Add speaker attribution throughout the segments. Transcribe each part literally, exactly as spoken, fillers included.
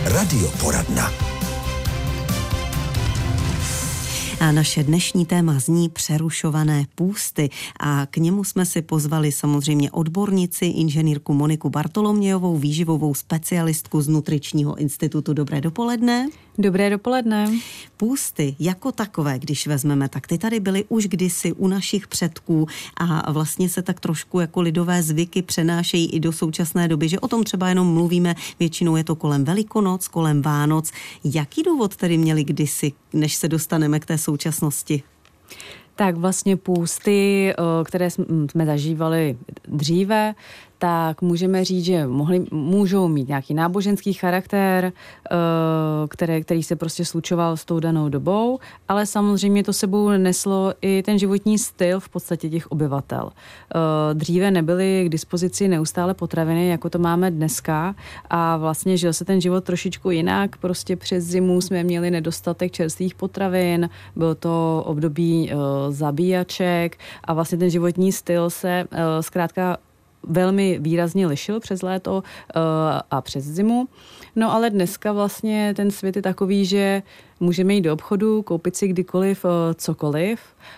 Speaker 1: Radioporadna.
Speaker 2: A naše dnešní téma zní přerušované půsty a k němu jsme si pozvali samozřejmě odbornici, inženýrku Moniku Bartolomějovou, výživovou specialistku z Nutričního institutu. Dobré dopoledne.
Speaker 3: Dobré dopoledne.
Speaker 2: Půsty jako takové, když vezmeme, tak ty tady byly už kdysi u našich předků a vlastně se tak trošku jako lidové zvyky přenášejí i do současné doby, že o tom třeba jenom mluvíme, většinou je to kolem Velikonoc, kolem Vánoc. Jaký důvod tedy měli kdysi, než se dostaneme k té současnosti?
Speaker 3: Tak vlastně půsty, které jsme zažívali dříve, tak můžeme říct, že mohli, můžou mít nějaký náboženský charakter, které, který se prostě slučoval s tou danou dobou, ale samozřejmě to sebou neslo i ten životní styl v podstatě těch obyvatel. Dříve nebyly k dispozici neustále potraviny, jako to máme dneska, a vlastně žil se ten život trošičku jinak. Prostě přes zimu jsme měli nedostatek čerstvých potravin, bylo to období zabíjaček a vlastně ten životní styl se zkrátka velmi výrazně lišil přes léto uh, a přes zimu. No ale dneska vlastně ten svět je takový, že můžeme jít do obchodu, koupit si kdykoliv uh, cokoliv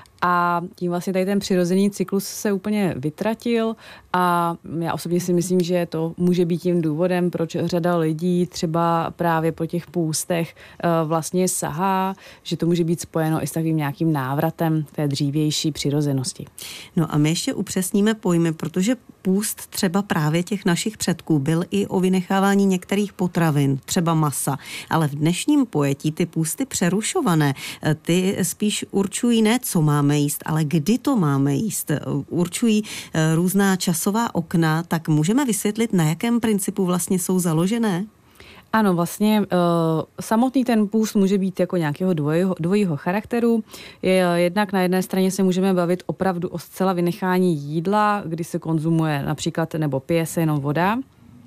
Speaker 3: a tím vlastně tady ten přirozený cyklus se úplně vytratil a já osobně si myslím, že to může být tím důvodem, proč řada lidí třeba právě po těch půstech uh, vlastně sahá, že to může být spojeno i s takovým nějakým návratem té dřívější přirozenosti.
Speaker 2: No a my ještě upřesníme pojmy, protože půst třeba právě těch našich předků byl i o vynechávání některých potravin, třeba masa, ale v dnešním pojetí ty půsty přerušované, ty spíš určují ne, co máme jíst, ale kdy to máme jíst. Určují různá časová okna, tak můžeme vysvětlit, na jakém principu vlastně jsou založené?
Speaker 3: Ano, vlastně uh, samotný ten půst může být jako nějakého dvojího, dvojího charakteru. Je, jednak na jedné straně se můžeme bavit opravdu o zcela vynechání jídla, kdy se konzumuje například nebo pije se jenom voda.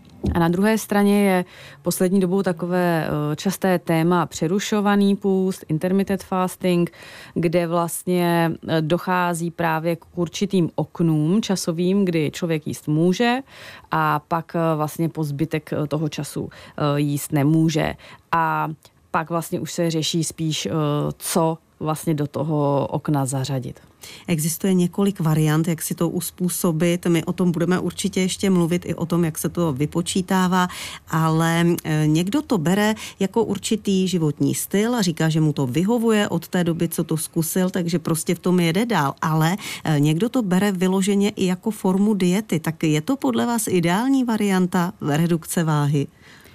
Speaker 3: A na druhé straně je poslední dobou takové časté téma přerušovaný půst, intermittent fasting, kde vlastně dochází právě k určitým oknům časovým, kdy člověk jíst může a pak vlastně po zbytek toho času jíst nemůže. A pak vlastně už se řeší spíš, co vlastně do toho okna zařadit.
Speaker 2: Existuje několik variant, jak si to uspůsobit. My o tom budeme určitě ještě mluvit i o tom, jak se to vypočítává, ale někdo to bere jako určitý životní styl a říká, že mu to vyhovuje od té doby, co to zkusil, takže prostě v tom jede dál. Ale někdo to bere vyloženě i jako formu diety. Tak je to podle vás ideální varianta redukce váhy?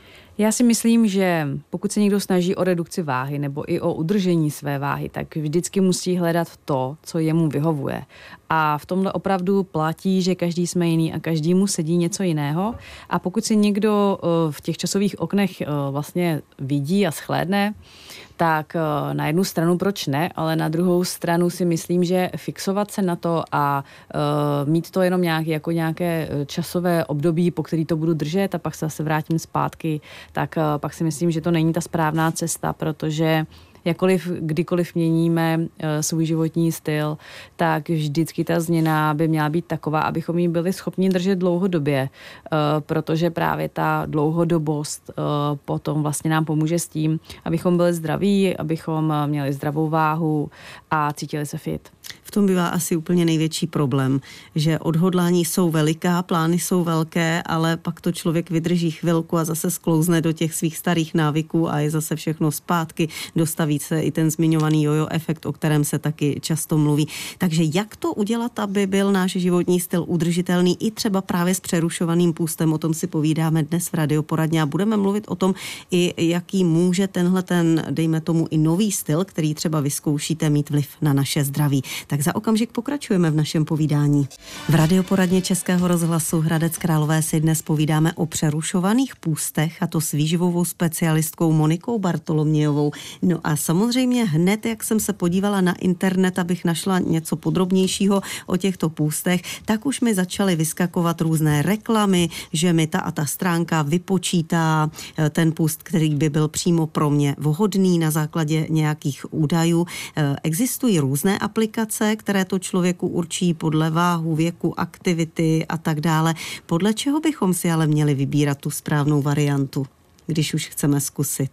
Speaker 3: Já si myslím, že pokud se někdo snaží o redukci váhy nebo i o udržení své váhy, tak vždycky musí hledat to, co jemu vyhovuje. A v tomhle opravdu platí, že každý jsme jiný a každému sedí něco jiného. A pokud si někdo v těch časových oknech vlastně vidí a shlédne, tak na jednu stranu proč ne, ale na druhou stranu si myslím, že fixovat se na to a uh, mít to jenom nějak, jako nějaké časové období, po který to budu držet a pak se zase vrátím zpátky, tak uh, pak si myslím, že to není ta správná cesta, protože jakkoliv kdykoliv měníme uh, svůj životní styl, tak vždycky ta změna by měla být taková, abychom ji byli schopni držet dlouhodobě, uh, protože právě ta dlouhodobost uh, potom vlastně nám pomůže s tím, abychom byli zdraví, abychom měli zdravou váhu a cítili se fit.
Speaker 2: V tom bývá asi úplně největší problém, že odhodlání jsou veliká, plány jsou velké, ale pak to člověk vydrží chvilku a zase sklouzne do těch svých starých návyků a je zase všechno zpátky, dostaví se i ten zmiňovaný jojo efekt, o kterém se taky často mluví. Takže jak to udělat, aby byl náš životní styl udržitelný i třeba právě s přerušovaným půstem? O tom si povídáme dnes v Radioporadně a budeme mluvit o tom, i jaký může tenhle ten, dejme tomu, i nový styl, který třeba vyzkoušíte, mít vliv na naše zdraví. Tak za okamžik pokračujeme v našem povídání. V Radioporadně Českého rozhlasu Hradec Králové si dnes povídáme o přerušovaných půstech, a to s výživovou specialistkou Monikou Bartolomějovou. No a samozřejmě hned, jak jsem se podívala na internet, abych našla něco podrobnějšího o těchto půstech, tak už mi začaly vyskakovat různé reklamy, že mi ta a ta stránka vypočítá ten půst, který by byl přímo pro mě vhodný na základě nějakých údajů. Existují různé aplikace, které to člověku určí podle váhu, věku, aktivity a tak dále. Podle čeho bychom si ale měli vybírat tu správnou variantu? když už chceme zkusit?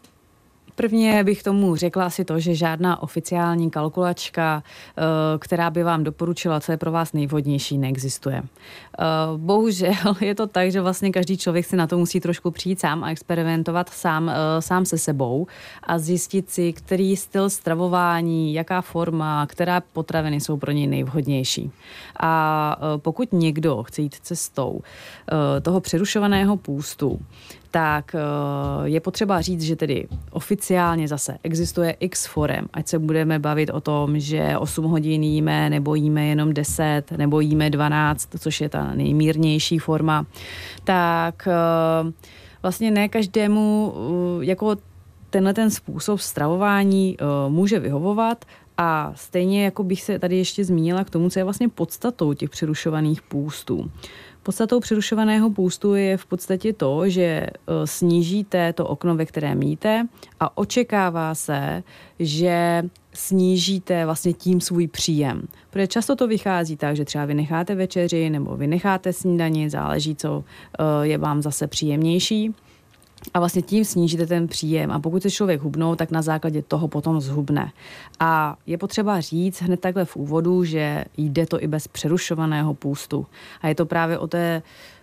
Speaker 3: Prvně bych tomu řekla asi to, že žádná oficiální kalkulačka, která by vám doporučila, co je pro vás nejvhodnější, neexistuje. Bohužel je to tak, že vlastně každý člověk si na to musí trošku přijít sám a experimentovat sám, sám se sebou a zjistit si, který styl stravování, jaká forma, která potraviny jsou pro něj nejvhodnější. A pokud někdo chce jít cestou toho přerušovaného půstu, tak je potřeba říct, že tedy oficiálně zase existuje x forem, ať se budeme bavit o tom, že osm hodin jíme, nebo jíme jenom deset, nebo jíme dvanáct, což je ta nejmírnější forma, tak vlastně ne každému jako tenhle ten způsob stravování může vyhovovat. A stejně jako bych se tady ještě zmínila k tomu, co je vlastně podstatou těch přerušovaných půstů. Podstatou přerušovaného půstu je v podstatě to, že snížíte to okno, ve kterém jíte a očekává se, že snížíte vlastně tím svůj příjem. Protože často to vychází tak, že třeba vynecháte večeři nebo vynecháte snídani, záleží, co je vám zase příjemnější. A vlastně tím snížíte ten příjem. A pokud se člověk hubnou, tak na základě toho potom zhubne. A je potřeba říct hned takhle v úvodu, že jde to i bez přerušovaného půstu. A je to právě o té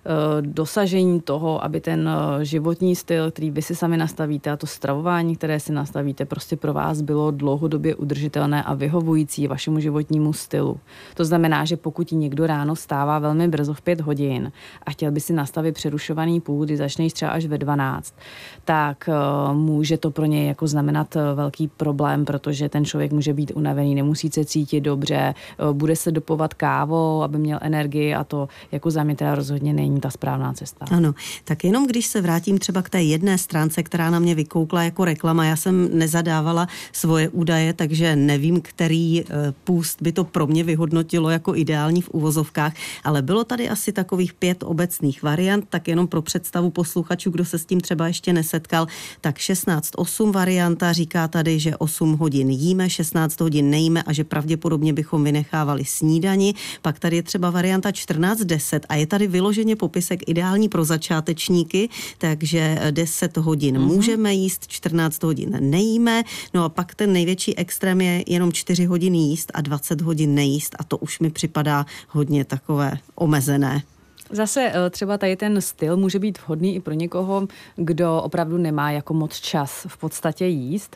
Speaker 3: dosažení toho, aby ten životní styl, který vy si sami nastavíte a to stravování, které si nastavíte, prostě pro vás bylo dlouhodobě udržitelné a vyhovující vašemu životnímu stylu. To znamená, že pokud někdo ráno vstává velmi brzo v pět hodin a chtěl by si nastavit přerušovaný půst, kdy začne jíst třeba až ve dvanáct, tak může to pro něj jako znamenat velký problém, protože ten člověk může být unavený, nemusí se cítit dobře, bude se dopovat kávou, aby měl energii a to jako za mě teda rozhodně není ta správná cesta.
Speaker 2: Ano, tak jenom když se vrátím třeba k té jedné stránce, která na mě vykoukla jako reklama, já jsem nezadávala svoje údaje, takže nevím, který půst by to pro mě vyhodnotilo jako ideální v uvozovkách, ale bylo tady asi takových pět obecných variant, tak jenom pro představu posluchačů, kdo se s tím třeba ještě nesetkal, tak šestnáct osm varianta říká tady, že osm hodin jíme, šestnáct hodin nejíme a že pravděpodobně bychom vynechávali snídani. Pak tady je třeba varianta čtrnáct deset a je tady vyloženě popisek ideální pro začátečníky, takže deset hodin mm-hmm. můžeme jíst, čtrnáct hodin nejíme, no a pak ten největší extrém je jenom čtyři hodiny jíst a dvacet hodin nejíst a to už mi připadá hodně takové omezené.
Speaker 3: Zase třeba tady ten styl může být vhodný i pro někoho, kdo opravdu nemá jako moc čas v podstatě jíst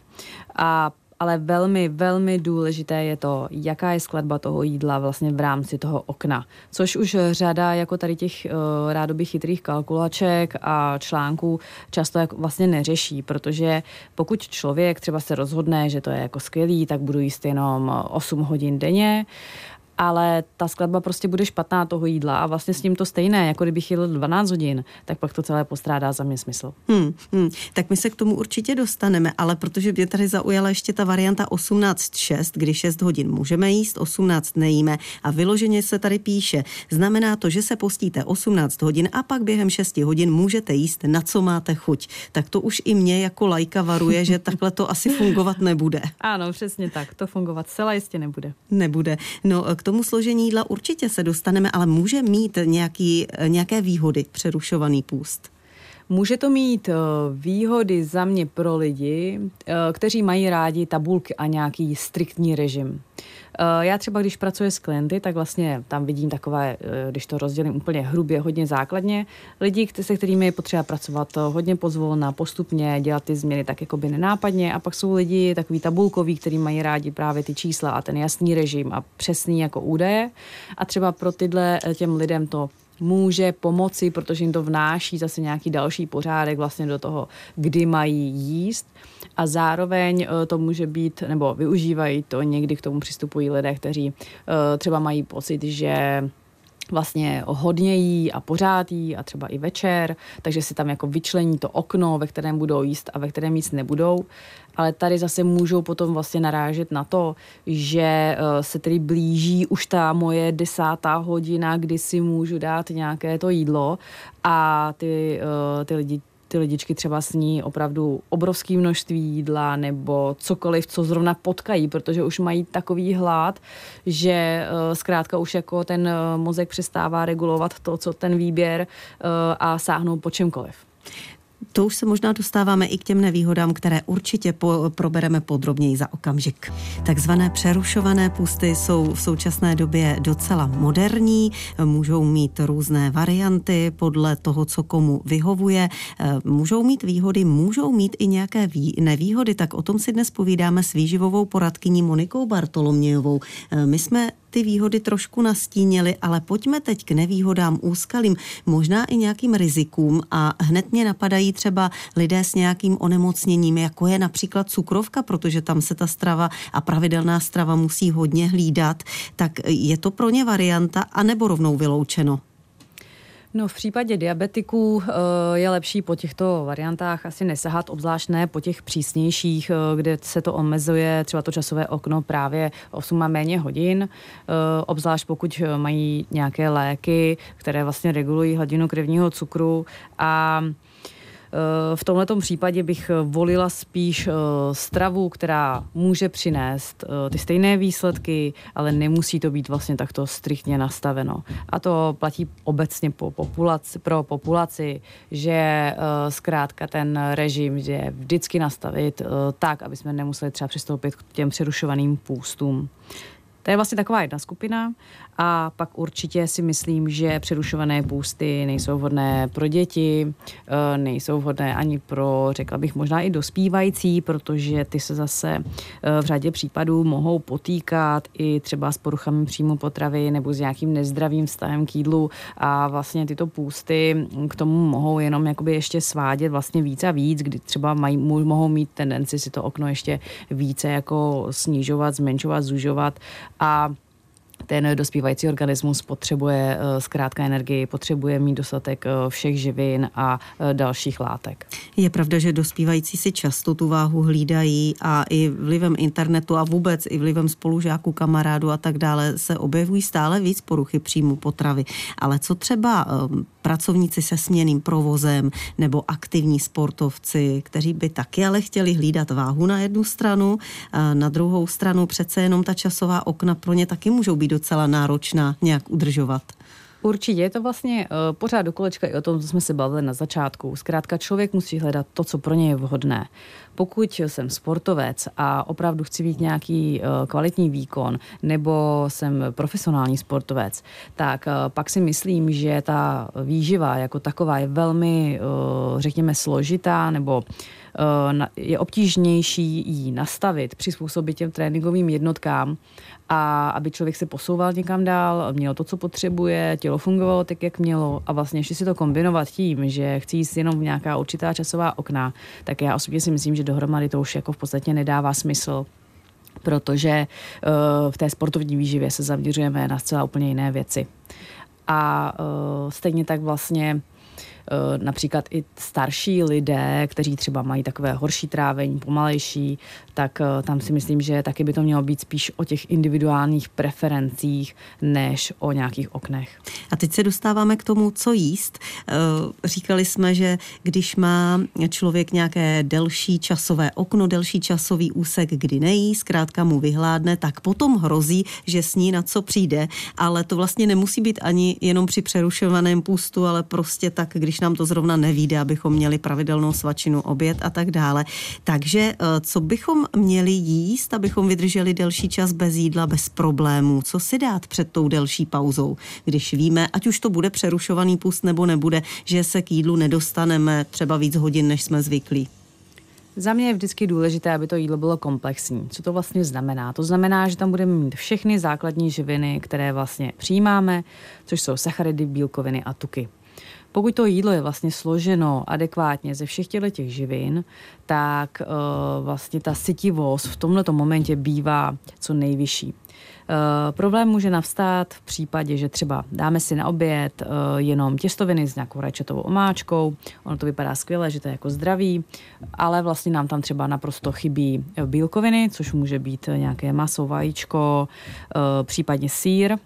Speaker 3: a ale velmi, velmi důležité je to, jaká je skladba toho jídla vlastně v rámci toho okna. Což už řada jako tady těch uh, rádoby chytrých kalkulaček a článků často jako vlastně neřeší, protože pokud člověk třeba se rozhodne, že to je jako skvělý, tak budu jíst jenom osm hodin denně, ale ta skladba prostě bude špatná toho jídla a vlastně s ním to stejné, jako kdybych jedl dvanáct hodin, tak pak to celé postrádá za mě smysl.
Speaker 2: Hmm, hmm. Tak my se k tomu určitě dostaneme, ale protože mě tady zaujala ještě ta varianta osmnáct šest, kdy šest hodin můžeme jíst, osmnáct nejíme a vyloženě se tady píše, znamená to, že se postíte osmnáct hodin a pak během šesti hodin můžete jíst, na co máte chuť. Tak to už i mě jako laika varuje, že takhle to asi fungovat nebude.
Speaker 3: Ano, přesně tak, to fungovat celá jistě nebude.
Speaker 2: Nebude. No, k tomu složení jídla určitě se dostaneme, ale může mít nějaký, nějaké výhody přerušovaný půst?
Speaker 3: Může to mít výhody za mě pro lidi, kteří mají rádi tabulky a nějaký striktní režim. Já třeba, když pracuji s klienty, tak vlastně tam vidím takové, když to rozdělím úplně hrubě, hodně základně, lidi, se kterými je potřeba pracovat hodně pozvolna, postupně, dělat ty změny tak jakoby nenápadně a pak jsou lidi takový tabulkoví, kteří mají rádi právě ty čísla a ten jasný režim a přesný jako údaje a třeba pro tyhle těm lidem to může pomoci, protože jim to vnáší zase nějaký další pořádek vlastně do toho, kdy mají jíst a zároveň to může být, nebo využívají to, někdy k tomu přistupují lidé, kteří třeba mají pocit, že vlastně hodně jí a pořád jí a třeba i večer, takže si tam jako vyčlení to okno, ve kterém budou jíst a ve kterém jíst nebudou. Ale tady zase můžou potom vlastně narážet na to, že se tedy blíží už ta moje desátá hodina, kdy si můžu dát nějaké to jídlo a ty, ty lidi ty lidičky třeba sní opravdu obrovské množství jídla nebo cokoliv, co zrovna potkají, protože už mají takový hlad, že uh, zkrátka už jako ten uh, mozek přestává regulovat to, co ten výběr uh, a sáhnou po čemkoliv.
Speaker 2: To už se možná dostáváme i k těm nevýhodám, které určitě po, probereme podrobněji za okamžik. Takzvané přerušované pusty jsou v současné době docela moderní, můžou mít různé varianty podle toho, co komu vyhovuje, můžou mít výhody, můžou mít i nějaké vý, nevýhody, tak o tom si dnes povídáme s výživovou poradkyní Monikou Bartolomějovou. My jsme ty výhody trošku nastínili, ale pojďme teď k nevýhodám, úskalím, možná i nějakým rizikům a hned mě napadají třeba lidé s nějakým onemocněním, jako je například cukrovka, protože tam se ta strava a pravidelná strava musí hodně hlídat, tak je to pro ně varianta anebo rovnou vyloučeno?
Speaker 3: No, v případě diabetiků je lepší po těchto variantách asi nesahat, obzvlášť ne po těch přísnějších, kde se to omezuje, třeba to časové okno právě osm a méně hodin, obzvlášť pokud mají nějaké léky, které vlastně regulují hladinu krevního cukru a v tomhletom případě bych volila spíš stravu, která může přinést ty stejné výsledky, ale nemusí to být vlastně takto striktně nastaveno. A to platí obecně po populaci, pro populaci, že zkrátka ten režim je vždycky nastavit tak, aby jsme nemuseli třeba přistoupit k těm přerušovaným půstům. To je vlastně taková jedna skupina a pak určitě si myslím, že přerušované půsty nejsou vhodné pro děti, nejsou vhodné ani pro, řekla bych, možná i dospívající, protože ty se zase v řadě případů mohou potýkat i třeba s poruchami příjmu potravy nebo s nějakým nezdravým vztahem k jídlu a vlastně tyto půsty k tomu mohou jenom jakoby ještě svádět vlastně víc a víc, kdy třeba mají, mohou mít tendenci si to okno ještě více jako snižovat, zmenšovat, zužovat a ten dospívající organismus potřebuje zkrátka energii, potřebuje mít dostatek všech živin a dalších látek.
Speaker 2: Je pravda, že dospívající si často tu váhu hlídají a i vlivem internetu a vůbec i vlivem spolužáků, kamarádů a tak dále se objevují stále víc poruchy příjmu potravy. Ale co třeba pracovníci se směnným provozem nebo aktivní sportovci, kteří by taky ale chtěli hlídat váhu na jednu stranu, a na druhou stranu přece jenom ta časová okna pro ně taky můžou být docela náročná nějak udržovat.
Speaker 3: Určitě je to vlastně uh, pořád do kolečka i o tom, co jsme se bavili na začátku. Zkrátka člověk musí hledat to, co pro něj je vhodné. Pokud jsem sportovec a opravdu chci mít nějaký uh, kvalitní výkon, nebo jsem profesionální sportovec, tak uh, pak si myslím, že ta výživa jako taková je velmi, uh, řekněme, složitá, nebo je obtížnější ji nastavit, přizpůsobit těm tréninkovým jednotkám a aby člověk se posouval někam dál, měl to, co potřebuje, tělo fungovalo tak, jak mělo a vlastně ještě si to kombinovat tím, že chci jít jenom v nějaká určitá časová okna, tak já osobně si myslím, že dohromady to už jako v podstatě nedává smysl, protože uh, v té sportovní výživě se zaměřujeme na zcela úplně jiné věci. A uh, stejně tak vlastně například i starší lidé, kteří třeba mají takové horší trávení, pomalejší, tak tam si myslím, že taky by to mělo být spíš o těch individuálních preferencích, než o nějakých oknech.
Speaker 2: A teď se dostáváme k tomu, co jíst. Říkali jsme, že když má člověk nějaké delší časové okno, delší časový úsek, kdy nejí, zkrátka mu vyhládne, tak potom hrozí, že sní na co přijde, ale to vlastně nemusí být ani jenom při přerušovaném půstu, ale prostě tak, když nám to zrovna nevíde, abychom měli pravidelnou svačinu, oběd a tak dále. Takže co bychom měli jíst, abychom vydrželi delší čas bez jídla, bez problémů? Co si dát před tou delší pauzou, když víme, ať už to bude přerušovaný půst nebo nebude, že se k jídlu nedostaneme třeba víc hodin, než jsme zvyklí?
Speaker 3: Za mě je vždycky důležité, aby to jídlo bylo komplexní. Co to vlastně znamená? To znamená, že tam budeme mít všechny základní živiny, které vlastně přijímáme, což jsou sacharidy, bílkoviny a tuky. Pokud to jídlo je vlastně složeno adekvátně ze všech těch živin, tak uh, vlastně ta sytivost v tomto momentě bývá co nejvyšší. Uh, problém může navstát v případě, že třeba dáme si na oběd uh, jenom těstoviny s nějakou rajčatovou omáčkou, ono to vypadá skvěle, že to je jako zdravý, ale vlastně nám tam třeba naprosto chybí bílkoviny, což může být nějaké maso, vajíčko, uh, případně sýr.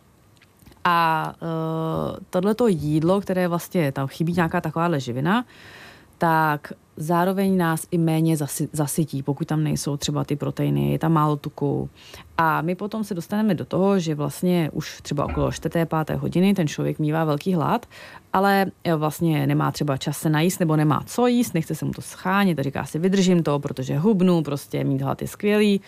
Speaker 3: A uh, tohleto jídlo, které vlastně tam chybí nějaká takováhle živina, tak zároveň nás i méně zasi, zasytí, pokud tam nejsou třeba ty proteiny, je tam málo tuku. A my potom se dostaneme do toho, že vlastně už třeba okolo čtvrté, páté hodiny ten člověk mívá velký hlad, ale vlastně nemá třeba čas se najíst nebo nemá co jíst, nechce se mu to schánět a říká si vydržím to, protože hubnu, prostě mít hlad je skvělý.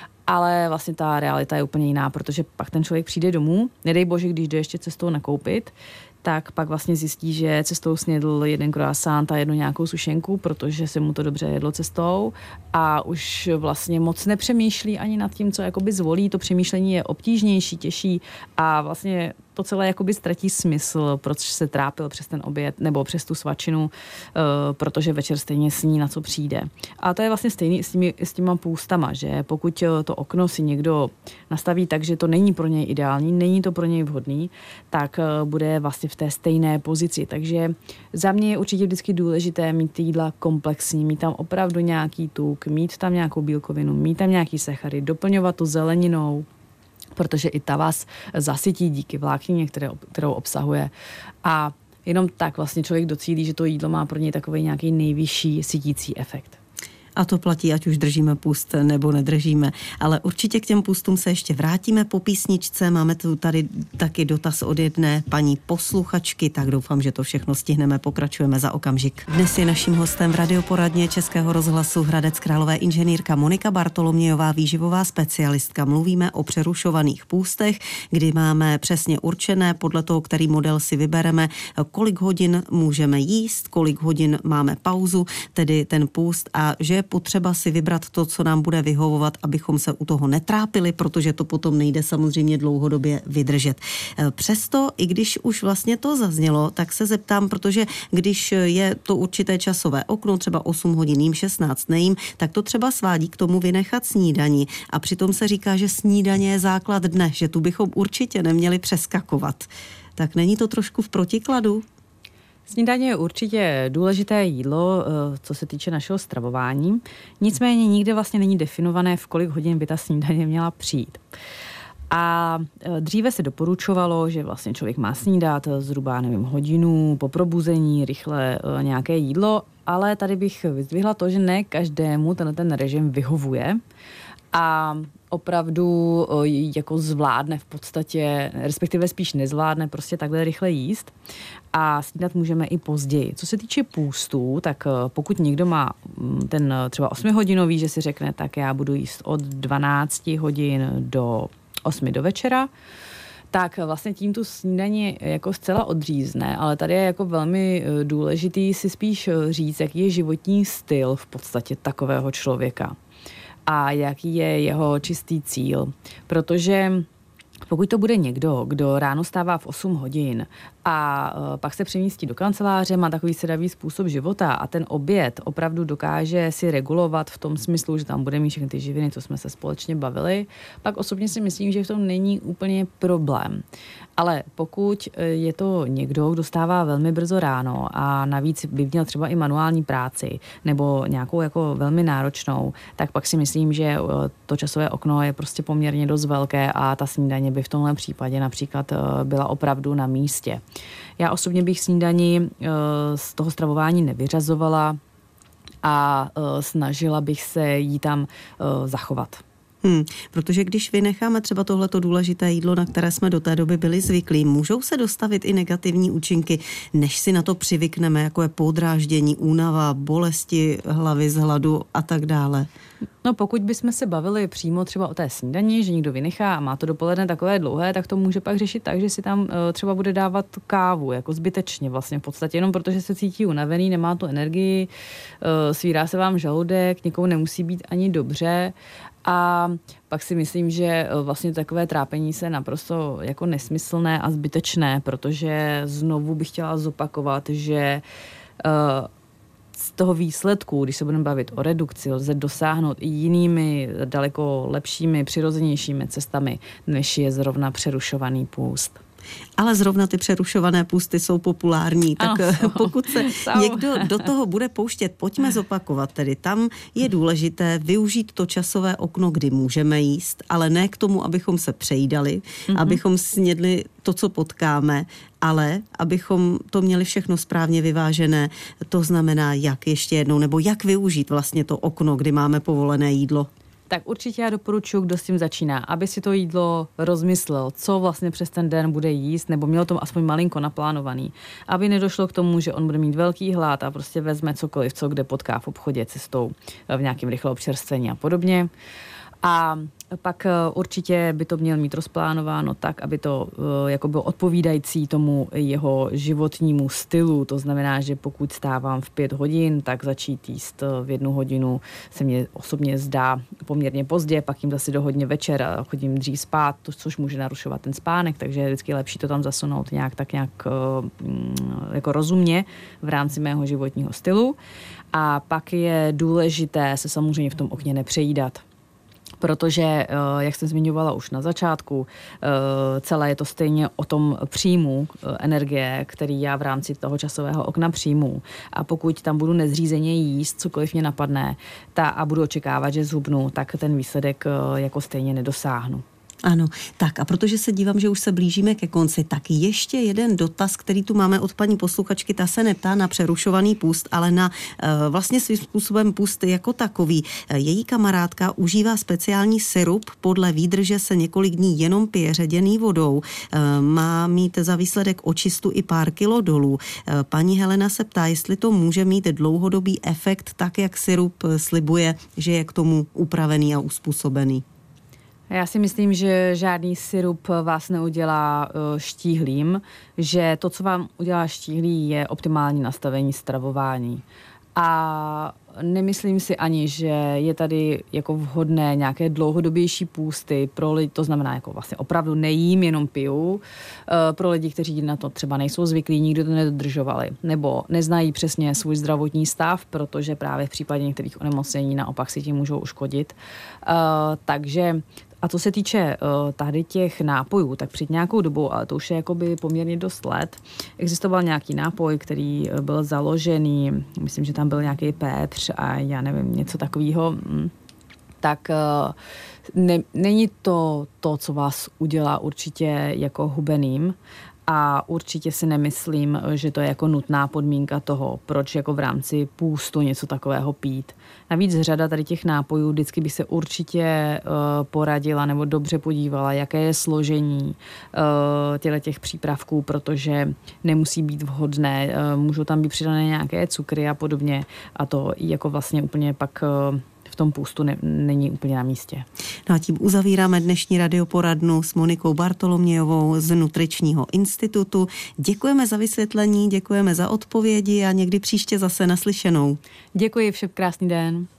Speaker 3: Ale vlastně ta realita je úplně jiná, protože pak ten člověk přijde domů, nedej bože, když jde ještě cestou nakoupit, tak pak vlastně zjistí, že cestou snědl jeden croissant a jednu nějakou sušenku, protože se mu to dobře jedlo cestou a už vlastně moc nepřemýšlí ani nad tím, co jakoby zvolí. To přemýšlení je obtížnější, těžší a vlastně to celé jakoby ztratí smysl, proč se trápil přes ten oběd nebo přes tu svačinu, protože večer stejně sní, na co přijde. A to je vlastně stejný s, těmi, s těma půstama, že pokud to okno si někdo nastaví tak, že to není pro něj ideální, není to pro něj vhodný, tak bude vlastně v té stejné pozici. Takže za mě je určitě vždycky důležité mít ty jídla komplexní, mít tam opravdu nějaký tuk, mít tam nějakou bílkovinu, mít tam nějaký sachary, doplňovat to zeleninou, protože i ta vás zasytí díky vláknině, které, kterou obsahuje. A jenom tak vlastně člověk docílí, že to jídlo má pro něj takový nějaký nejvyšší sytící efekt.
Speaker 2: A to platí, ať už držíme půst nebo nedržíme. Ale určitě k těm půstům se ještě vrátíme po písničce. Máme tu tady taky dotaz od jedné paní posluchačky, tak doufám, že to všechno stihneme. Pokračujeme za okamžik. Dnes je naším hostem v radioporadně Českého rozhlasu Hradec Králové inženýrka Monika Bartolomějová, výživová specialistka. Mluvíme o přerušovaných půstech, kdy máme přesně určené podle toho, který model si vybereme, kolik hodin můžeme jíst, kolik hodin máme pauzu, tedy ten půst, a že je potřeba si vybrat to, co nám bude vyhovovat, abychom se u toho netrápili, protože to potom nejde samozřejmě dlouhodobě vydržet. Přesto, i když už vlastně to zaznělo, tak se zeptám, protože když je to určité časové okno, třeba osm hodin jím, šestnáct nejím, tak to třeba svádí k tomu vynechat snídani. A přitom se říká, že snídaně je základ dne, že tu bychom určitě neměli přeskakovat. Tak není to trošku v protikladu?
Speaker 3: Snídaně je určitě důležité jídlo, co se týče našeho stravování. Nicméně nikde vlastně není definované, v kolik hodin by ta snídaně měla přijít. A dříve se doporučovalo, že vlastně člověk má snídat zhruba, nevím, hodinu po probuzení, rychle nějaké jídlo, ale tady bych vyzdvihla to, že ne každému ten, ten režim vyhovuje a opravdu jako zvládne v podstatě, respektive spíš nezvládne prostě takhle rychle jíst a snídat můžeme i později. Co se týče půstů, tak pokud někdo má ten třeba osmihodinový, že si řekne, tak já budu jíst od dvanácti hodin do osmi do večera, tak vlastně tím tu snídaní jako zcela odřízne, ale tady je jako velmi důležitý si spíš říct, jaký je životní styl v podstatě takového člověka a jaký je jeho čistý cíl. Protože pokud to bude někdo, kdo ráno stává v osm hodin a pak se přemístí do kanceláře, má takový sedavý způsob života a ten oběd opravdu dokáže si regulovat v tom smyslu, že tam bude mít všechny ty živiny, co jsme se společně bavili, pak osobně si myslím, že v tom není úplně problém. Ale pokud je to někdo, kdo stává velmi brzo ráno a navíc by měl třeba i manuální práci nebo nějakou jako velmi náročnou, tak pak si myslím, že to časové okno je prostě poměrně dost velké a ta snídaně by v tomhle případě například byla opravdu na místě. Já osobně bych snídani z toho stravování nevyřazovala a snažila bych se jí tam zachovat.
Speaker 2: Hmm, protože když vynecháme třeba tohleto důležité jídlo, na které jsme do té doby byli zvyklí, můžou se dostavit i negativní účinky, než si na to přivykneme, jako je podráždění, únava, bolesti hlavy z hladu a tak dále.
Speaker 3: No pokud bychom se bavili přímo třeba o té snídani, že někdo vynechá a má to dopoledne takové dlouhé, tak to může pak řešit tak, že si tam uh, třeba bude dávat kávu, jako zbytečně vlastně v podstatě, jenom protože se cítí unavený, nemá tu energii, uh, svírá se vám žaludek, někomu nemusí být ani dobře. A pak si myslím, že vlastně takové trápení se naprosto jako nesmyslné a zbytečné, protože znovu bych chtěla zopakovat, že uh, z toho výsledku, když se budeme bavit o redukci, lze dosáhnout i jinými daleko lepšími, přirozenějšími cestami, než je zrovna přerušovaný půst.
Speaker 2: Ale zrovna ty přerušované půsty jsou populární, tak ano, pokud se jsou. někdo do toho bude pouštět, pojďme zopakovat tedy. Tam je důležité využít to časové okno, kdy můžeme jíst, ale ne k tomu, abychom se přejídali, mm-hmm. abychom snědli to, co potkáme, ale abychom to měli všechno správně vyvážené. To znamená, jak ještě jednou, nebo jak využít vlastně to okno, kdy máme povolené jídlo.
Speaker 3: Tak určitě já doporučuji, kdo s tím začíná, aby si to jídlo rozmyslel, co vlastně přes ten den bude jíst, nebo měl to aspoň malinko naplánovaný. Aby nedošlo k tomu, že on bude mít velký hlad a prostě vezme cokoliv, co kde potká v obchodě, cestou, v nějakém rychlém občerstvení a podobně. A pak určitě by to měl mít rozplánováno tak, aby to jako bylo odpovídající tomu jeho životnímu stylu. To znamená, že pokud stávám v pět hodin, tak začít jíst v jednu hodinu se mně osobně zdá poměrně pozdě, pak jim zase do hodně večer a chodím dřív spát, to, což může narušovat ten spánek, takže je vždycky lepší to tam zasunout nějak tak nějak jako rozumně v rámci mého životního stylu. A pak je důležité se samozřejmě v tom okně nepřejídat. Protože, jak jsem zmiňovala už na začátku, celé je to stejně o tom příjmu energie, který já v rámci toho časového okna přijmu. A pokud tam budu nezřízeně jíst, cokoliv mě napadne, ta, a budu očekávat, že zhubnu, tak ten výsledek jako stejně nedosáhnu.
Speaker 2: Ano, tak a protože se dívám, že už se blížíme ke konci, tak ještě jeden dotaz, který tu máme od paní posluchačky, ta se neptá na přerušovaný půst, ale na uh, vlastně svým způsobem půst jako takový. Její kamarádka užívá speciální sirup, podle výdrže se několik dní jenom pije ředěný vodou, uh, má mít za výsledek očistu i pár kilo dolů. Uh, paní Helena se ptá, jestli to může mít dlouhodobý efekt, tak jak sirup slibuje, že je k tomu upravený a uspůsobený.
Speaker 3: Já si myslím, že žádný sirup vás neudělá štíhlým, že to, co vám udělá štíhlý, je optimální nastavení stravování. A nemyslím si ani, že je tady jako vhodné nějaké dlouhodobější půsty pro lidi, to znamená jako vlastně opravdu nejím, jenom piju, pro lidi, kteří na to třeba nejsou zvyklí, nikdy to nedodržovali, nebo neznají přesně svůj zdravotní stav, protože právě v případě některých onemocnění naopak si tím můžou uškodit. Takže a co se týče uh, tady těch nápojů, tak před nějakou dobou, ale to už je jakoby poměrně dost let, existoval nějaký nápoj, který byl založený, myslím, že tam byl nějaký pepř a já nevím, něco takového, tak uh, ne, není to to, co vás udělá určitě jako hubeným, a určitě si nemyslím, že to je jako nutná podmínka toho, proč jako v rámci půstu něco takového pít. Navíc řada tady těch nápojů vždycky by se určitě uh, poradila nebo dobře podívala, jaké je složení uh, těchto těch přípravků, protože nemusí být vhodné, uh, můžou tam být přidané nějaké cukry a podobně a to jako vlastně úplně pak uh, v tom půstu ne, není úplně na místě.
Speaker 2: No a tím uzavíráme dnešní radioporadnu s Monikou Bartolomějovou z Nutričního institutu. Děkujeme za vysvětlení, děkujeme za odpovědi a někdy příště zase naslyšenou.
Speaker 3: Děkuji, všem krásný den.